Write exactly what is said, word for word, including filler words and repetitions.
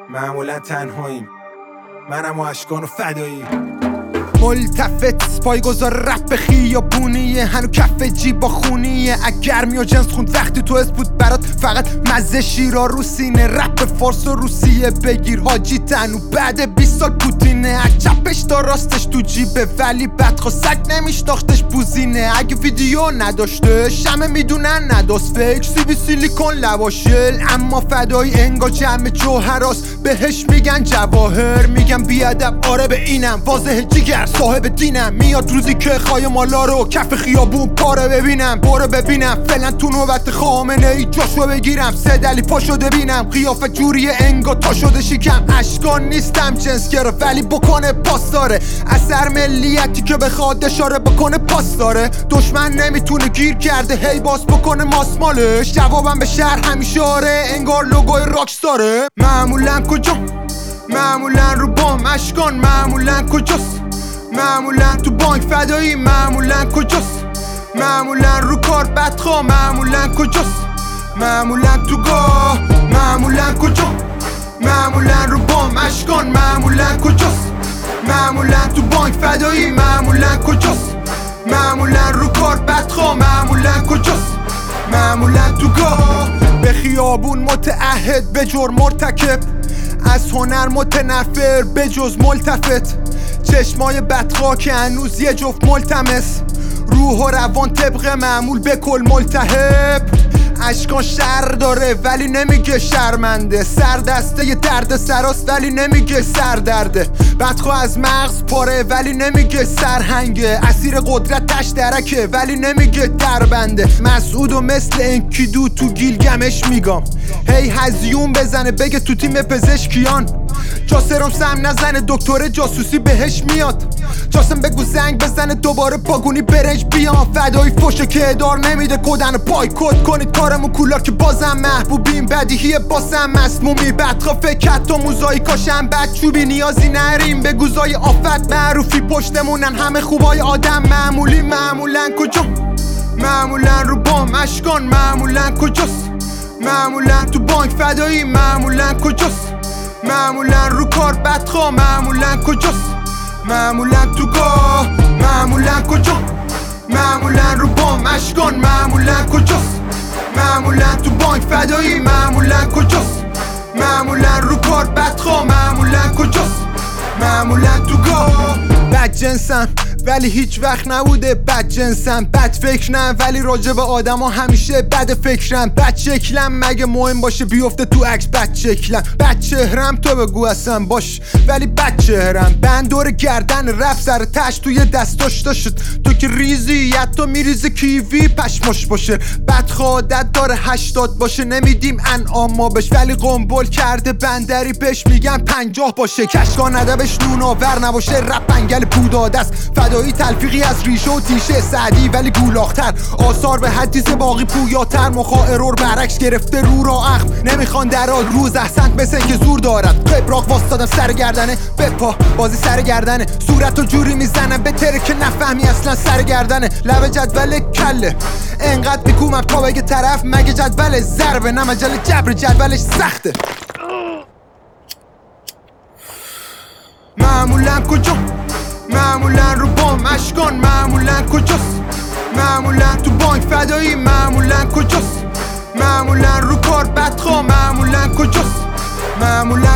معمولا تنهاییم، منم و اشکان و فدایی. ملتفت پایگذار رپ خیابونیه، هنو کف جیب با خونیه. اگر می و جنس خوند وقتی تو اس بود برات فقط مزه شیرا رو سینه. رپ فارس و روسیه بگیر حاجی تنو بعد بیست سال پوتینه. از چپش تا راستش تو جیبه ولی بدخوا سگ نمیشناختش بوزینه. اگه ویدیو نداشته شمه میدونن نداست فکر سیبی سیلیکون لواشل. اما فدایی انگار جمع جوهراست بهش میگن جواهر. میگم بیادب آره به اینم واضح جیگر صاحب دینم. میاد روزی که خواهی مالا رو کف خیابون پاره ببینم. برو ببینم فعلا تو نوبت خامنه ای جاشو بگیرم. سه دلی پا شده بینم قیافه جوری انگا تا شده شیکم. اشکان نیستم جنس گرفت ولی بکنه پاس داره. اثر ملیتی که بخواد اشاره بکنه پاس داره. دشمن نمیتونه گیر کرده هی باس بکنه ماسمالش. جوابم به شهر همیشه آره انگار لوگوی راکس داره. معمولا کجا معمولا رو بام اشکان معمولا کجاست. معمولا تو بانک فدایی معمولا کجاست. معمولا رو کار بدخوا معمولا کجاست. معمولا تو گاه معمولا کجا معمولا رو بام اشکان معمولا کجاست. معمولا تو بانک فدایی معمولا کجاست. معمولا رو کار بدخوا معمولا کجاست. معمولا تو گاه به خیابون متعهد به جرم مرتکب. از هنر متنفر به جز ملتفت. چشمای بدخوا که هنوز یه جفت ملتمس. روح و روان طبق معمول به کل ملتهب. اشکان شر داره ولی نمیگه شرمنده. سر دسته یه درد سراست ولی نمیگه سر درده. بدخوا از مغز پاره ولی نمیگه سرهنگه. اسیر قدرت تش درکه ولی نمیگه دربنده. مسعود و مثل انکیدو تو گیلگمش میگم هی هزیون بزنه بگه تو تیم پزشکیان. جاسرم سم نزنه دکتر جاسوسی بهش میاد. جاسم بگو زنگ بزنه دوباره پاگونی برنج بیان. فدایی فوشه که ادار نمیده کدن پای کد کنید کارمو کولا که بازم محبوبیم. بدیهی باسم مسمومی بدخوا فکر حتی موزاییکاشم بدچوبی. نیازی نریم به گوزای آفت معروفی پشتمونن همه خوبای آدم معمولی. معمولا کجا معمولا رو بام اشکان معمولا کجاست. معمولا تو بانک فدایی معمولا کجاست. معمولا رو کار بدخوا معمولا کجاست. معمولا تو گاه معمولا کجا معمولا رو بام اشکان معمولا کجاست. معمولا تو بانک فدایی معمولا کجاست. معمولا رو کار بدخوا معمولا کجاست. معمولا تو گاه بد جنسم ولی هیچ وقت نبوده بد جنسم. بد فکرم ولی راجع به آدم ها همیشه بد فکرم. بد شکلم مگه مهم باشه بیفته تو عکس بد شکلم. بد چهرم تو بگو اصلا باش ولی بد چهرم. بند دور گردن رفت سر تش توی دستاش داشت. تو که ریزی حتی میریزه کیوی پشماش باشه. بدخوا عادت داره هشتاد باشه نمیدیم انعام ما بش. ولی قنبل کرده بندری بهش میگن پنجاه باشه. کشکان ادبش نون آور نباشه رپ انگل پوداده است. فدایی تلفیقی از ریشه و تیشه سعدی ولی گولاختر. آثار به حدیث باقی پویاتر. مخا ارور برعکس گرفته رو را اخم. نمیخوان درال روز احسنت مثل که زور دارد. قبراق واسدادم سر گردنه بپا بازی سر گردنه. صورتو جوری میزنم به تره که نفهمی اصلا سر گردنه. لب جدول کله انقدر میکومم تا بگه طرف مگه جدول ضربه نه مجال جبر جدولش سخته. معمولا کجا معمولا رو بام اشکان معمولا کجاست. معمولا تو بانک فدایی معمولا کجاست. معمولا رو کار بدخوا معمولا کجاست. معمولا